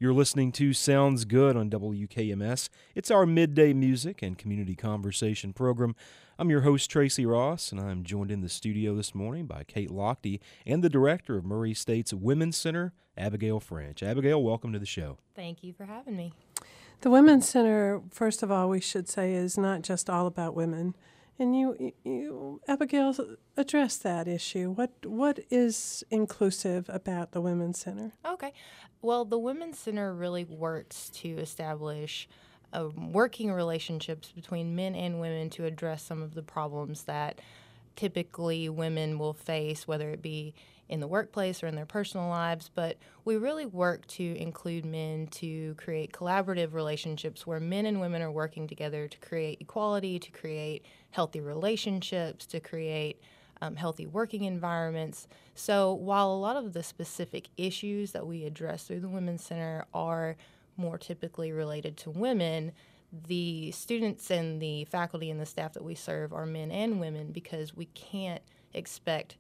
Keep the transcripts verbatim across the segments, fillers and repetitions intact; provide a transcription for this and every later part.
You're listening to Sounds Good on W K M S. It's our midday music and community conversation program. I'm your host, Tracy Ross, and I'm joined in the studio this morning by Kate Lochte and the director of Murray State's Women's Center, Abigail French. Abigail, welcome to the show. Thank you for having me. The Women's Center, first of all, we should say, is not just all about women. And you, you Abigail, address that issue. What What is inclusive about the Women's Center? Okay. Well, the Women's Center really works to establish uh, working relationships between men and women to address some of the problems that typically women will face, whether it be in the workplace or in their personal lives. But we really work to include men to create collaborative relationships where men and women are working together to create equality, to create healthy relationships, to create um, healthy working environments. So while a lot of the specific issues that we address through the Women's Center are more typically related to women, the students and the faculty and the staff that we serve are men and women, because we can't expect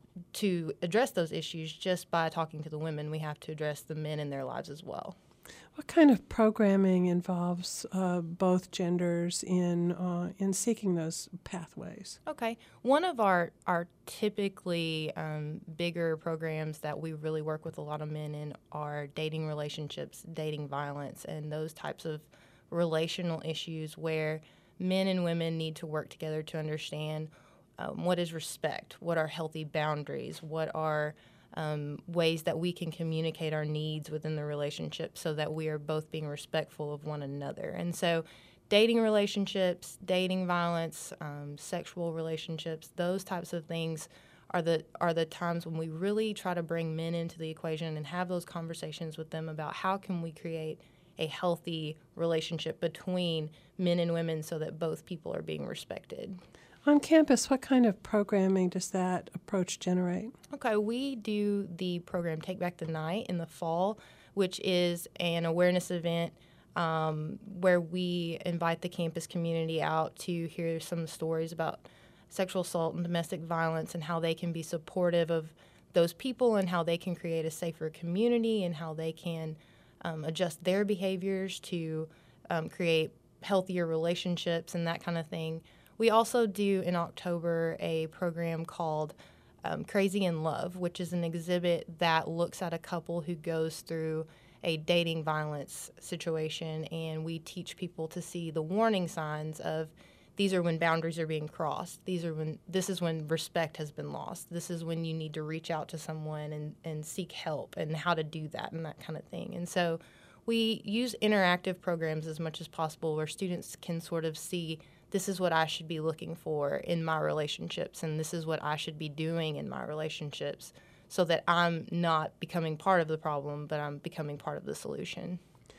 to address those issues just by talking to the women. We have to address the men in their lives as well. What kind of programming involves uh, both genders in uh, in seeking those pathways? Okay. One of our, our typically um, bigger programs that we really work with a lot of men in are dating relationships, dating violence, and those types of relational issues where men and women need to work together to understand um, what is respect, what are healthy boundaries, what are um, ways that we can communicate our needs within the relationship so that we are both being respectful of one another. And so dating relationships, dating violence, um, sexual relationships, those types of things are the are the times when we really try to bring men into the equation and have those conversations with them about how can we create a healthy relationship between men and women so that both people are being respected. On campus, what kind of programming does that approach generate? Okay, we do the program Take Back the Night in the fall, which is an awareness event um, where we invite the campus community out to hear some stories about sexual assault and domestic violence and how they can be supportive of those people and how they can create a safer community and how they can um, adjust their behaviors to um, create healthier relationships and that kind of thing. We also do in October a program called um, Crazy in Love, which is an exhibit that looks at a couple who goes through a dating violence situation, and we teach people to see the warning signs of these are when boundaries are being crossed. These are when this is when respect has been lost. This is when you need to reach out to someone and, and seek help and how to do that and that kind of thing. And so we use interactive programs as much as possible where students can sort of see this is what I should be looking for in my relationships, and this is what I should be doing in my relationships so that I'm not becoming part of the problem, but I'm becoming part of the solution.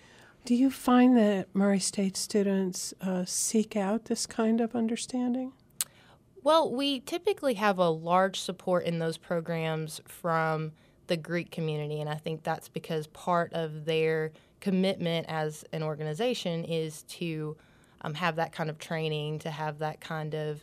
Do you find that Murray State students uh, seek out this kind of understanding? Well, we typically have a large support in those programs from the Greek community, and I think that's because part of their commitment as an organization is to Um, have that kind of training, to have that kind of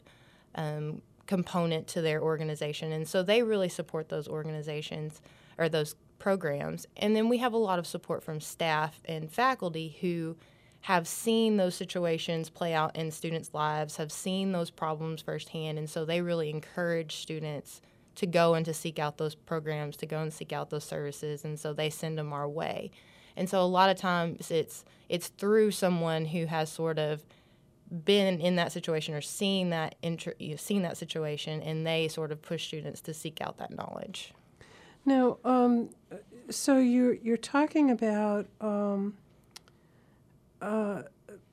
um, component to their organization. And so they really support those organizations or those programs. And then we have a lot of support from staff and faculty who have seen those situations play out in students' lives, have seen those problems firsthand. And so they really encourage students to go and to seek out those programs, to go and seek out those services. And so they send them our way. And so a lot of times it's it's through someone who has sort of been in that situation or seen that inter- you know, seen that situation, and they sort of push students to seek out that knowledge. Now, um, so you're you're talking about um, uh,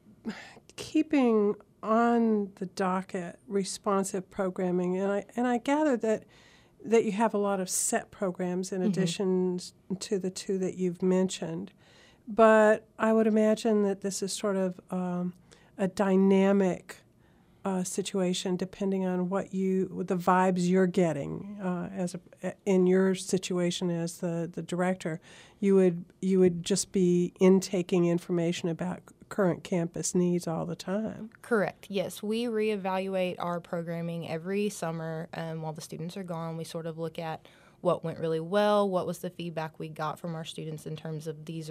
keeping on the docket responsive programming, and I and I gather that that you have a lot of set programs in mm-hmm. addition to the two that you've mentioned. But I would imagine that this is sort of um, a dynamic uh, situation, depending on what you, the vibes you're getting uh, as a, in your situation as the, the director. You would you would just be intaking information about current campus needs all the time. Correct. Yes, we reevaluate our programming every summer um, while the students are gone. We sort of look at what went really well, what was the feedback we got from our students in terms of these are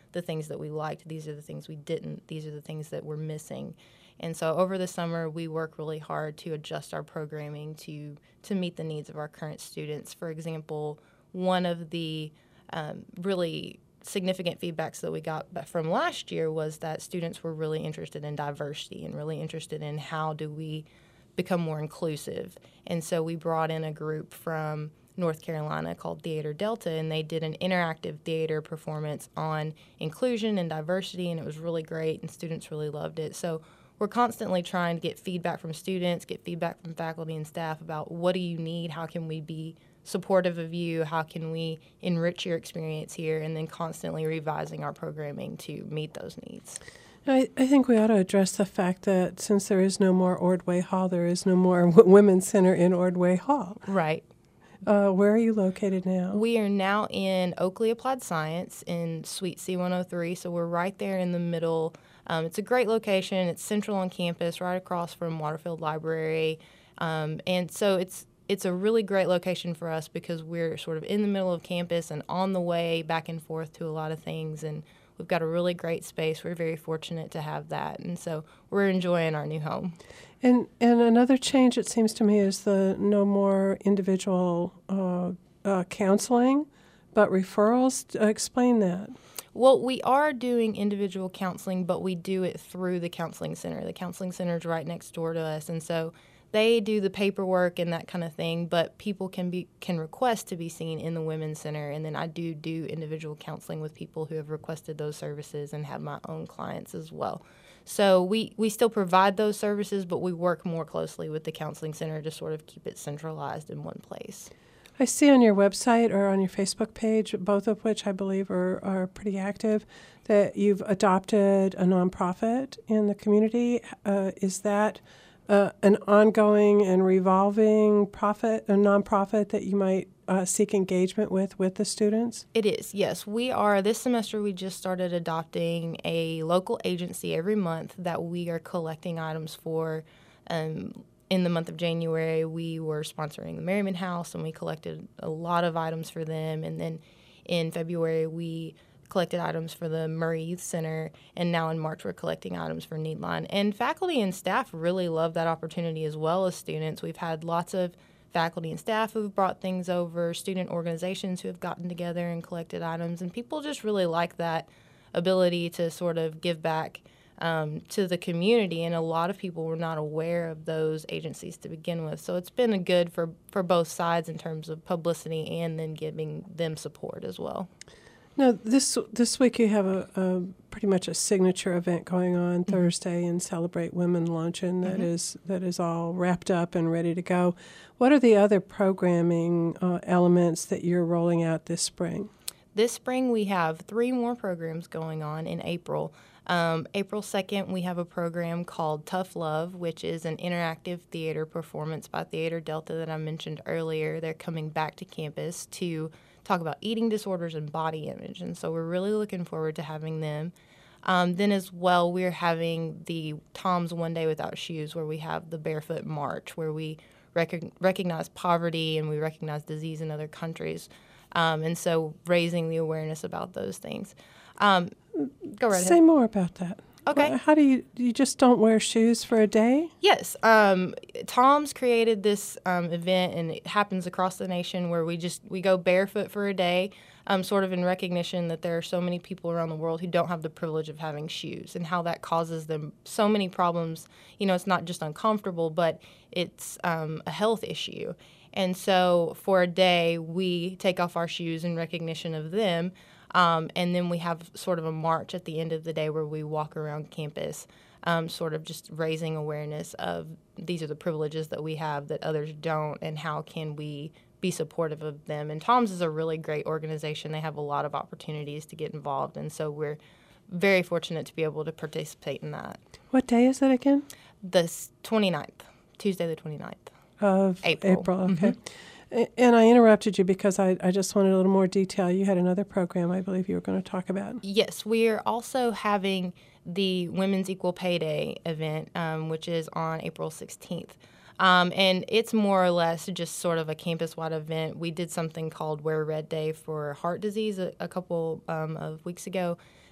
the things that we liked. These are the things we didn't. These are the things that we're missing. And so over the summer, we work really hard to adjust our programming to to meet the needs of our current students. For example, one of the um, really significant feedbacks that we got from last year was that students were really interested in diversity and really interested in how do we become more inclusive. And so we brought in a group from North Carolina called Theater Delta, and they did an interactive theater performance on inclusion and diversity, and it was really great, and students really loved it. So we're constantly trying to get feedback from students, get feedback from faculty and staff about what do you need, how can we be supportive of you, how can we enrich your experience here, and then constantly revising our programming to meet those needs. I, I think we ought to address the fact that since there is no more Ordway Hall, there is no more w- Women's Center in Ordway Hall. Right. Uh, where are you located now? We are now in Oakley Applied Science in Suite C one oh three, so we're right there in the middle. Um, it's a great location. It's central on campus, right across from Waterfield Library, um, and so it's it's a really great location for us because we're sort of in the middle of campus and on the way back and forth to a lot of things, and we've got a really great space. We're very fortunate to have that, and so we're enjoying our new home. And and another change, it seems to me, is the no more individual uh, uh, counseling, but referrals. Uh, explain that. Well, we are doing individual counseling, but we do it through the counseling center. The counseling center is right next door to us, and so they do the paperwork and that kind of thing, but people can be can request to be seen in the Women's Center, and then I do do individual counseling with people who have requested those services and have my own clients as well. So we, we still provide those services, but we work more closely with the counseling center to sort of keep it centralized in one place. I see on your website or on your Facebook page, both of which I believe are, are pretty active, that you've adopted a nonprofit in the community. Uh, is that uh, an ongoing and revolving profit, a nonprofit that you might uh, seek engagement with with the students? It is, yes. We are, this semester we just started adopting a local agency every month that we are collecting items for. Um, in the month of January, we were sponsoring the Merriman House, and we collected a lot of items for them. And then in February, we collected items for the Murray Youth Center, and now in March, we're collecting items for Needline. And faculty and staff really love that opportunity as well as students. We've had lots of faculty and staff who've brought things over, student organizations who have gotten together and collected items, and people just really like that ability to sort of give back um, to the community, and a lot of people were not aware of those agencies to begin with. So it's been a good for, for both sides in terms of publicity and then giving them support as well. Now, this this week you have a, a pretty much a signature event going on mm-hmm. Thursday in Celebrate Women Luncheon that mm-hmm. is that is all wrapped up and ready to go. What are the other programming uh, elements that you're rolling out this spring? This spring we have three more programs going on in April. Um, April second, we have a program called Tough Love, which is an interactive theater performance by Theater Delta that I mentioned earlier. They're coming back to campus to talk about eating disorders and body image, and so we're really looking forward to having them. Um, then as well, we're having the Tom's One Day Without Shoes, where we have the Barefoot March, where we rec- recognize poverty and we recognize disease in other countries, um, and so raising the awareness about those things. Um, go right ahead. Say more about that. Okay. How do you, you just don't wear shoes for a day? Yes. Um, Tom's created this um, event, and it happens across the nation where we just, we go barefoot for a day, um, sort of in recognition that there are so many people around the world who don't have the privilege of having shoes, and how that causes them so many problems. You know, it's not just uncomfortable, but it's um, a health issue. And so for a day, we take off our shoes in recognition of them. Um, and then we have sort of a march at the end of the day where we walk around campus, um, sort of just raising awareness of these are the privileges that we have that others don't, and how can we be supportive of them. And Tom's is a really great organization. They have a lot of opportunities to get involved, and so we're very fortunate to be able to participate in that. What day is that again? The twenty-ninth, Tuesday the twenty-ninth. Of April. April, okay. Mm-hmm. And I interrupted you because I, I just wanted a little more detail. You had another program I believe you were going to talk about. Yes, we are also having the Women's Equal Pay Day event, um, which is on April sixteenth. Um, and it's more or less just sort of a campus-wide event. We did something called Wear Red Day for heart disease a, a couple um, of weeks ago.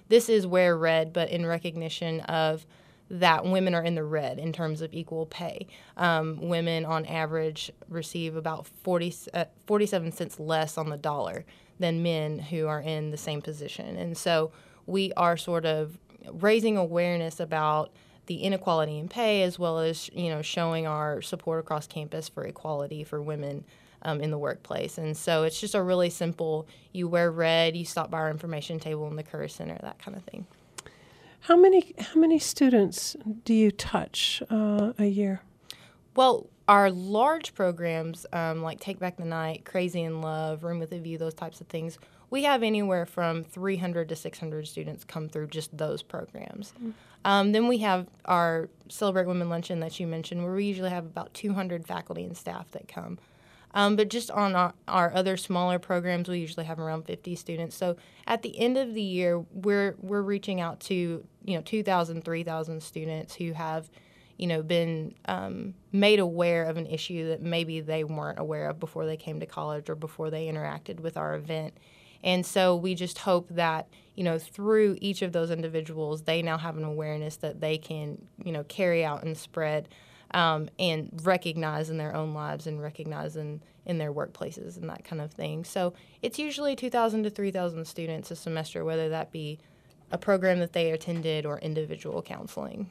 this is wear red, but in recognition of that women are in the red in terms of equal pay. Um, women on average receive about forty, uh, forty-seven cents less on the dollar than men who are in the same position. And so we are sort of raising awareness about the inequality in pay, as well as, you know, showing our support across campus for equality for women um, in the workplace. And so it's just a really simple, you wear red, you stop by our information table in the Career Center, that kind of thing. How many how many students do you touch uh, a year? Well, our large programs um, like Take Back the Night, Crazy in Love, Room with a View, those types of things, we have anywhere from three hundred to six hundred students come through just those programs. Mm-hmm. Um, then we have our Celebrate Women Luncheon that you mentioned, where we usually have about two hundred faculty and staff that come. Um, but just on our, our other smaller programs, we usually have around fifty students. So at the end of the year, we're we're reaching out to, you know, two thousand, three thousand students who have, you know, been um, made aware of an issue that maybe they weren't aware of before they came to college or before they interacted with our event. And so we just hope that, you know, through each of those individuals, they now have an awareness that they can, you know, carry out and spread um, and recognize in their own lives and recognize in, in their workplaces and that kind of thing. So it's usually two thousand to three thousand students a semester, whether that be a program that they attended or individual counseling.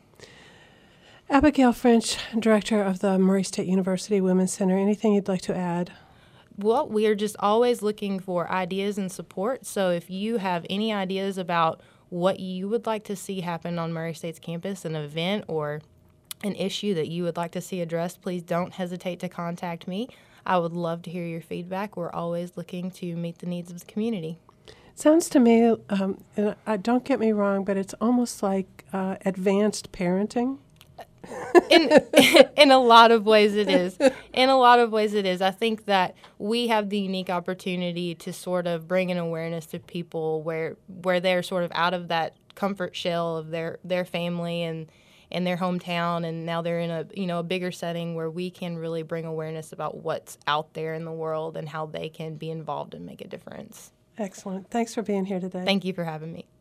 Abigail French, Director of the Murray State University Women's Center, anything you'd like to add? Well, we are just always looking for ideas and support. So if you have any ideas about what you would like to see happen on Murray State's campus, an event or an issue that you would like to see addressed, please don't hesitate to contact me. I would love to hear your feedback. We're always looking to meet the needs of the community. Sounds to me, um, and I, don't get me wrong, but it's almost like uh, advanced parenting. in in a lot of ways it is. In a lot of ways it is. I think that we have the unique opportunity to sort of bring an awareness to people where where they're sort of out of that comfort shell of their, their family and, and their hometown, and now they're in a, you know, a bigger setting where we can really bring awareness about what's out there in the world and how they can be involved and make a difference. Excellent. Thanks for being here today. Thank you for having me.